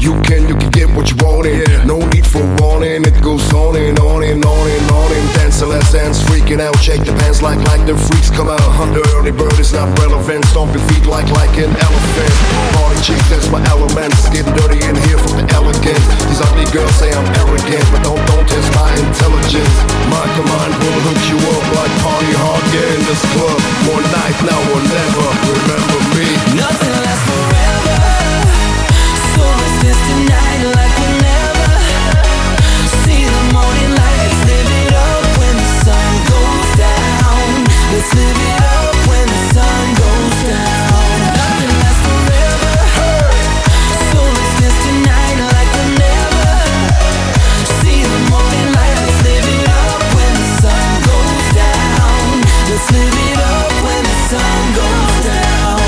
You can get what you want in. No need for warning, it goes on and on and on and on and dance till last dance, freaking out, shake the pants like the freaks come out. The early bird is not relevant, stomp your feet like an elephant. Party chick, that's my element, it's getting dirty in here from the elegance. These ugly girls say I'm arrogant, but don't test my intelligence. My command will hook you up like party hard, yeah, in this club. One night, now or never, remember me. Nothing lasts forever, so let's dance tonight like we'll never see the morning light. Let's live it up when the sun goes down. Let's live it up when the sun goes down. Nothing lasts forever, so let's dance tonight like we'll never see the morning light. Let's live it up when the sun goes down. Let's live it up when the sun goes down.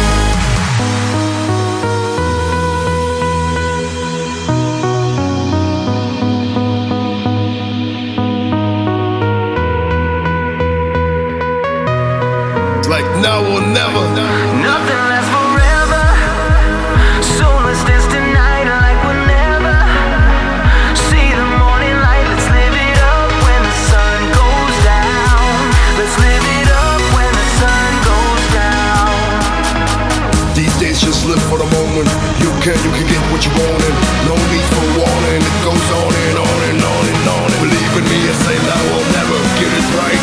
Like now or never. Nothing lasts forever, so let's dance tonight like we'll never see the morning light. Let's live it up when the sun goes down. Let's live it up when the sun goes down. These days just live for the moment. You can get what you want and no need for warning. It goes on and on and on and on. And believe in me, I say now or never. Get it right.